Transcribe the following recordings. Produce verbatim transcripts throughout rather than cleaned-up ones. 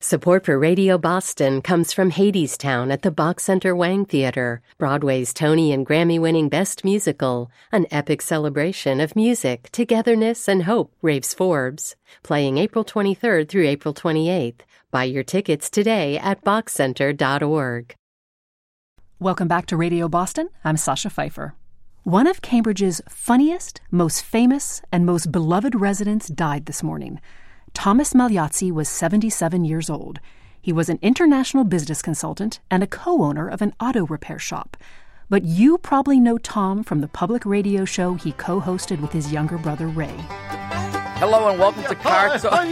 Support for Radio Boston comes from Hadestown at the Bach Center Wang Theater, Broadway's Tony and Grammy-winning Best Musical, an epic celebration of music, togetherness, and hope, raves Forbes. Playing April twenty-third through April twenty-eighth. Buy your tickets today at bach center dot org. Welcome back to Radio Boston. I'm Sasha Pfeiffer. One of Cambridge's funniest, most famous, and most beloved residents died this morning. Thomas Magliozzi was seventy-seven years old. He was an international business consultant and a co-owner of an auto repair shop. But you probably know Tom from the public radio show he co-hosted with his younger brother, Ray. Hello and welcome to Car Talk.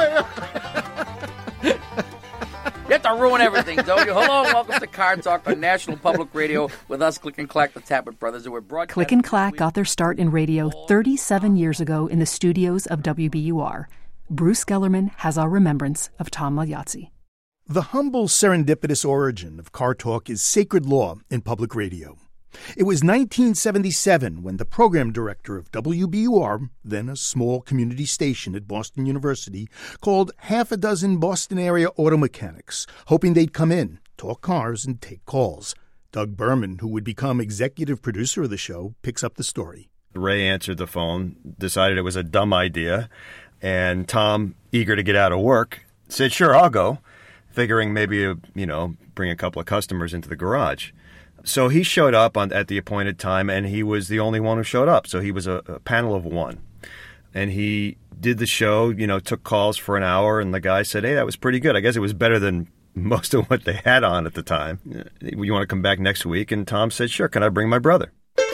You have to ruin everything, don't you? Hello and welcome to Car Talk on National Public Radio with us, Click and Clack, the Tappet Brothers. And we're broadcasting. Click and Clack got their start in radio thirty-seven years ago in the studios of W B U R. Bruce Gellerman has our remembrance of Tom Magliozzi. The humble, serendipitous origin of Car Talk is sacred law in public radio. It was nineteen seventy-seven when the program director of W B U R, then a small community station at Boston University, called half a dozen Boston-area auto mechanics, hoping they'd come in, talk cars, and take calls. Doug Berman, who would become executive producer of the show, picks up the story. Ray answered the phone, decided it was a dumb idea, and Tom, eager to get out of work, said, sure, I'll go, figuring maybe, you know, bring a couple of customers into the garage. So he showed up on, at the appointed time, and he was the only one who showed up. So he was a, a panel of one. And he did the show, you know, took calls for an hour, and the guy said, hey, that was pretty good. I guess it was better than most of what they had on at the time. You want to come back next week? And Tom said, sure, can I bring my brother?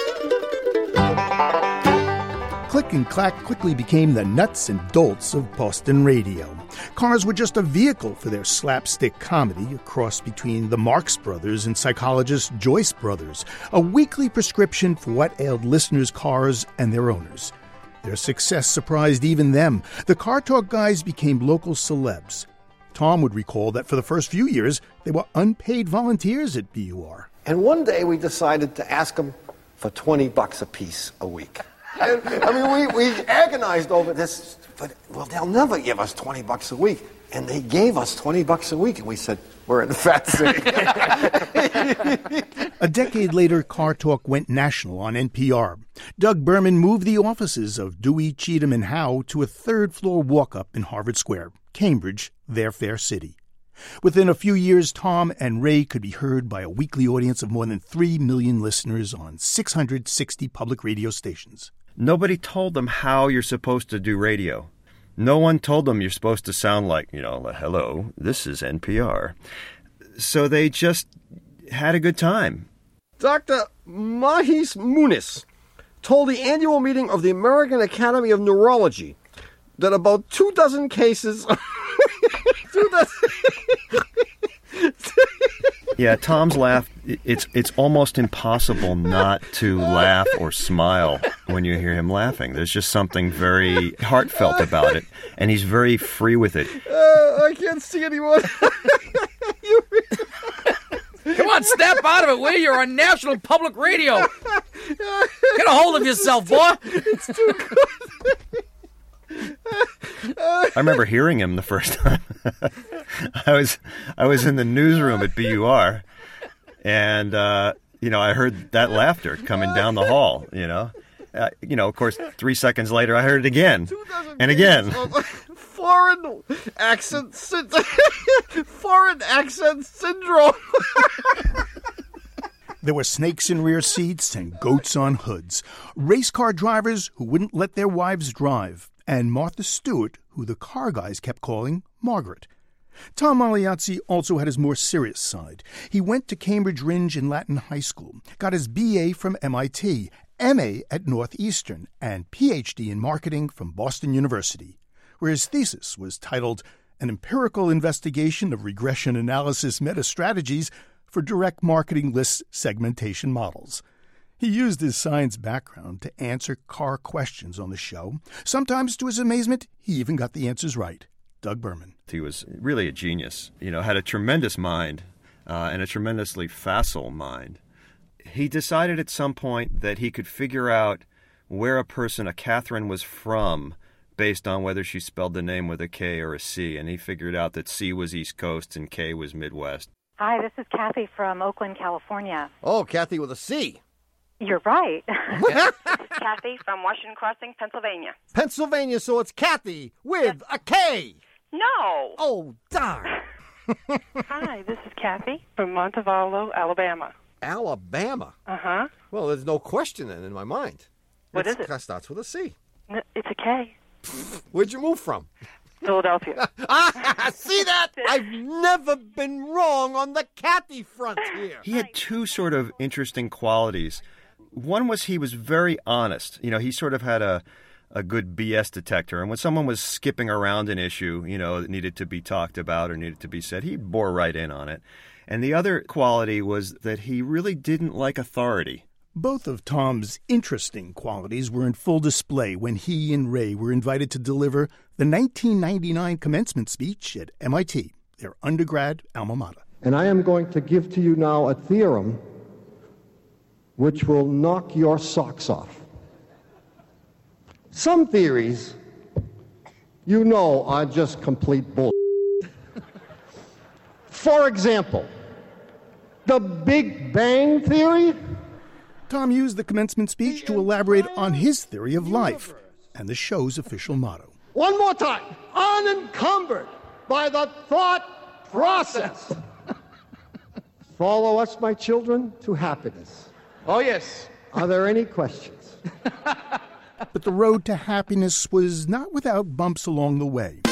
Click and Clack quickly became the nuts and bolts of Boston radio. Cars were just a vehicle for their slapstick comedy, a cross between the Marx Brothers and psychologist Joyce Brothers, a weekly prescription for what ailed listeners' cars and their owners. Their success surprised even them. The Car Talk guys became local celebs. Tom would recall that for the first few years, they were unpaid volunteers at B U R. And one day we decided to ask them for twenty bucks a piece a week. And, I mean, we, we agonized over this, but, well, they'll never give us twenty bucks a week. And they gave us twenty bucks a week, and we said, we're in the fat city. A decade later, Car Talk went national on N P R. Doug Berman moved the offices of Dewey, Cheatham, and Howe to a third-floor walk-up in Harvard Square, Cambridge, their fair city. Within a few years, Tom and Ray could be heard by a weekly audience of more than three million listeners on six hundred sixty public radio stations. Nobody told them how you're supposed to do radio. No one told them you're supposed to sound like, you know, hello, this is N P R. So they just had a good time. Doctor Mahis Muniz told the annual meeting of the American Academy of Neurology that about two dozen cases... two dozen... Yeah, Tom's laugh, it's it's almost impossible not to laugh or smile when you hear him laughing. There's just something very heartfelt about it, and he's very free with it. Uh, I can't see anyone. Come on, snap out of it, will you? You're on National Public Radio. Get a hold of yourself, boy. It's too good. I remember hearing him the first time. I was I was in the newsroom at B U R, and uh, you know I heard that laughter coming down the hall. You know, uh, you know. Of course, three seconds later, I heard it again and again. Foreign accent, sy- foreign accent syndrome. There were snakes in rear seats and goats on hoods, race car drivers who wouldn't let their wives drive, and Martha Stewart, who the car guys kept calling Margaret. Tom Magliozzi also had his more serious side. He went to Cambridge Rindge and Latin High School, got his B A from M I T, M A at Northeastern, and P H D in marketing from Boston University, where his thesis was titled An Empirical Investigation of Regression Analysis Meta-Strategies for Direct Marketing List Segmentation Models. He used his science background to answer car questions on the show. Sometimes, to his amazement, he even got the answers right. Doug Berman. He was really a genius, you know, had a tremendous mind uh, and a tremendously facile mind. He decided at some point that he could figure out where a person, a Catherine, was from based on whether she spelled the name with a K or a C, and he figured out that C was East Coast and K was Midwest. Hi, this is Kathy from Oakland, California. Oh, Kathy with a C. You're right. Kathy from Washington Crossing, Pennsylvania. Pennsylvania, so it's Kathy with a K. No. Oh, darn. Hi, this is Kathy from Montevallo, Alabama. Alabama? Uh-huh. Well, there's no question then in my mind. What it's, is it? It starts with a C. N- it's a K. Where'd you move from? Philadelphia. Ah, see that? I've never been wrong on the Kathy front here. He had two sort of interesting qualities. One was he was very honest. You know, he sort of had a, a good B S detector. And when someone was skipping around an issue, you know, that needed to be talked about or needed to be said, he bore right in on it. And the other quality was that he really didn't like authority. Both of Tom's interesting qualities were in full display when he and Ray were invited to deliver the nineteen ninety-nine commencement speech at M I T, their undergrad alma mater. And I am going to give to you now a theorem which will knock your socks off. Some theories, you know, are just complete bull. For example, the Big Bang Theory. Tom used the commencement speech to elaborate on his theory of life and the show's official motto. One more time. Unencumbered by the thought process. Follow us, my children, to happiness. Oh, yes. Are there any questions? But the road to happiness was not without bumps along the way.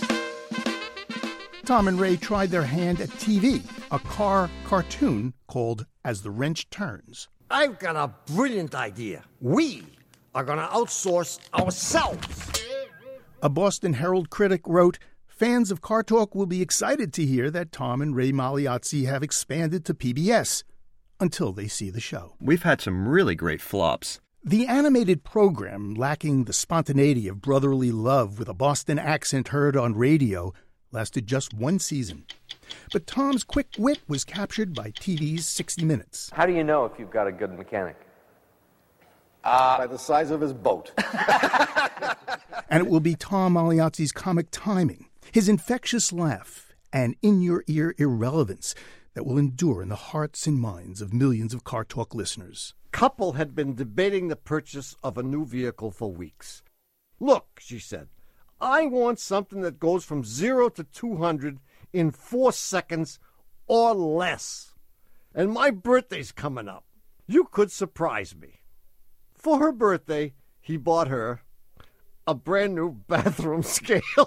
Tom and Ray tried their hand at T V, a car cartoon called As the Wrench Turns. I've got a brilliant idea. We are going to outsource ourselves. A Boston Herald critic wrote, fans of Car Talk will be excited to hear that Tom and Ray Magliozzi have expanded to P B S until they see the show. We've had some really great flops. The animated program, lacking the spontaneity of brotherly love with a Boston accent heard on radio, lasted just one season. But Tom's quick wit was captured by T V's sixty minutes. How do you know if you've got a good mechanic? Uh, By the size of his boat. And it will be Tom Magliozzi's comic timing, his infectious laugh, and in-your-ear irrelevance that will endure in the hearts and minds of millions of Car Talk listeners. Couple had been debating the purchase of a new vehicle for weeks. Look, she said, I want something that goes from zero to two hundred in four seconds or less. And my birthday's coming up. You could surprise me. For her birthday, he bought her a brand new bathroom scale.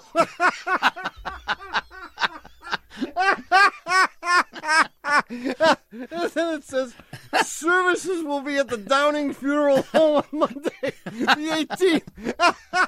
And then it says, services will be at the Downing Funeral Home on Monday, the eighteenth.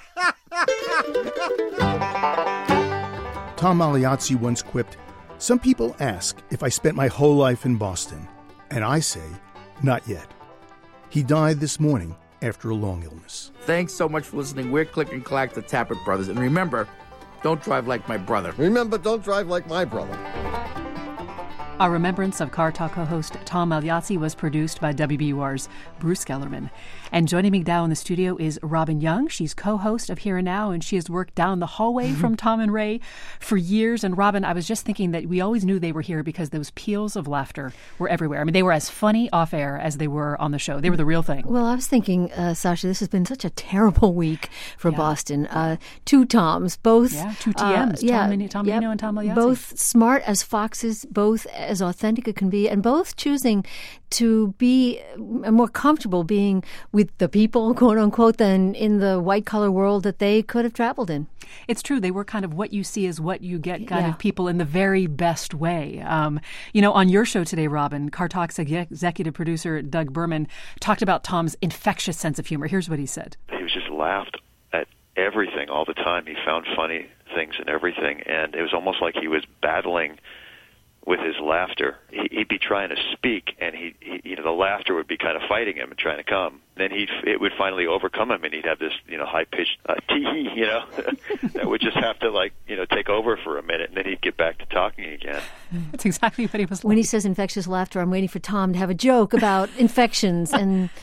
Tom Magliozzi once quipped, some people ask if I spent my whole life in Boston, and I say, not yet. He died this morning after a long illness. Thanks so much for listening. We're Click and Clack, the Tappet Brothers. And remember, don't drive like my brother. Remember, don't drive like my brother. Our remembrance of Car Talk co-host Tom Magliozzi was produced by W B U R's Bruce Gellerman. And joining me now in the studio is Robin Young. She's co-host of Here and Now, and she has worked down the hallway from Tom and Ray for years. And Robin, I was just thinking that we always knew they were here because those peals of laughter were everywhere. I mean, they were as funny off air as they were on the show. They were the real thing. Well, I was thinking, uh, Sasha, this has been such a terrible week for yeah. Boston. Uh, two Toms, both. Yeah, two T Ms, uh, yeah, Tom, and, Tom yep, Nino and Tom Magliozzi. Both smart as foxes, both as authentic as can be, and both choosing to be more comfortable being with the people, quote unquote, than in the white collar world that they could have traveled in. It's true. They were kind of what you see is what you get kind yeah. of people in the very best way. Um, you know, on your show today, Robin, Car Talk's executive producer Doug Berman talked about Tom's infectious sense of humor. Here's what he said. He was just laughed at everything all the time. He found funny things in everything, and it was almost like he was battling with his laughter. He'd be trying to speak, and he, he, you know, the laughter would be kind of fighting him and trying to come. Then he, it would finally overcome him, and he'd have this, you know, high-pitched uh, tee-hee, you know, that would just have to, like, you know, take over for a minute, and then he'd get back to talking again. That's exactly what he was like. When he says infectious laughter, I'm waiting for Tom to have a joke about infections and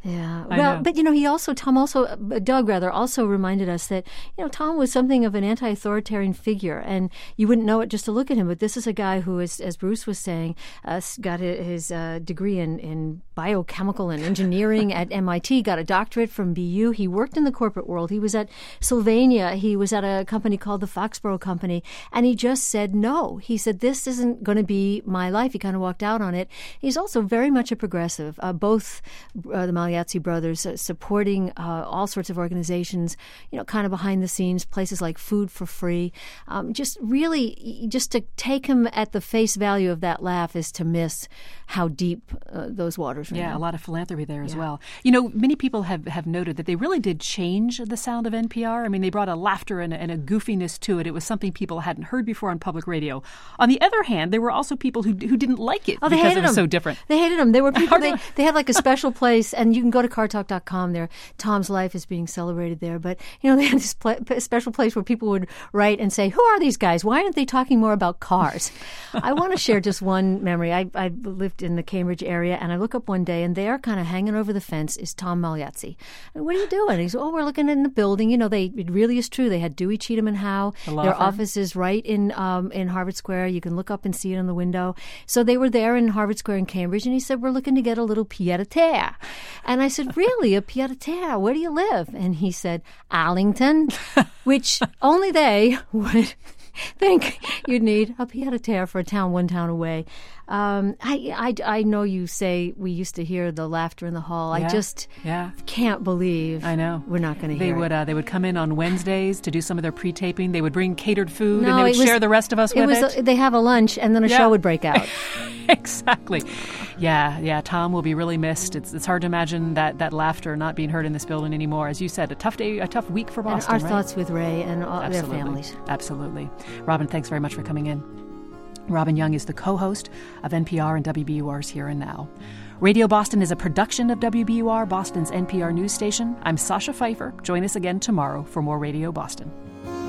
Yeah. I Well, know. but, you know, he also, Tom also, uh, Doug rather, also reminded us that, you know, Tom was something of an anti-authoritarian figure, and you wouldn't know it just to look at him. But this is a guy who, is, as Bruce was saying, uh, got his uh, degree in, in biochemical and engineering at M I T, got a doctorate from B U. He worked in the corporate world. He was at Sylvania. He was at a company called the Foxborough Company, and he just said no. He said, this isn't going to be my life. He kind of walked out on it. He's also very much a progressive. Uh, both uh, the Magliazzi brothers uh, supporting uh, all sorts of organizations, you know, kind of behind the scenes, places like Food for Free. Um, just really, just to take him at the face value of that laugh is to miss how deep uh, those waters are. Yeah, a lot of philanthropy there as Yeah. well. You know, many people have, have noted that they really did change the sound of N P R. I mean, they brought a laughter and a, and a goofiness to it. It was something people hadn't heard before on public radio. On the other hand, there were also people who who didn't like it Oh, they because hated it was him. so different. They hated him. There were people, they, they had like a special place, and you can go to car talk dot com there. Tom's life is being celebrated there. But, you know, they had this pla- special place where people would write and say, who are these guys? Why aren't they talking more about cars? I want to share just one memory. I, I lived in the Cambridge area, and I look up one day, and there, kind of hanging over the fence, is Tom Magliazzi. And what are you doing? He said, oh, we're looking in the building. You know, they it really is true. They had Dewey, Cheatham and Howe. The law Their firm. office is right in um, in Harvard Square. You can look up and see it on the window. So they were there in Harvard Square in Cambridge, and he said, we're looking to get a little pied-à-terre. And I said, really, a pied-à-terre? Where do you live? And he said, Arlington, which only they would think you'd need a pied-à-terre for a town one town away. Um, I, I, I know you say we used to hear the laughter in the hall. Yeah, I just yeah. can't believe I know we're not going to They hear would it. uh, they would come in on Wednesdays to do some of their pre-taping. They would bring catered food No, and they would it was- share the rest of us it with was it. a- they have a lunch, and then a Yeah. show would break out. Exactly. Yeah, yeah. Tom will be really missed. It's it's hard to imagine that, that laughter not being heard in this building anymore. As you said, a tough day, a tough week for And Boston. our right? thoughts with Ray and all their Absolutely. families. Absolutely. Robin, thanks very much for coming in. Robin Young is the co-host of N P R and W B U R's Here and Now. Radio Boston is a production of W B U R, Boston's N P R news station. I'm Sasha Pfeiffer. Join us again tomorrow for more Radio Boston.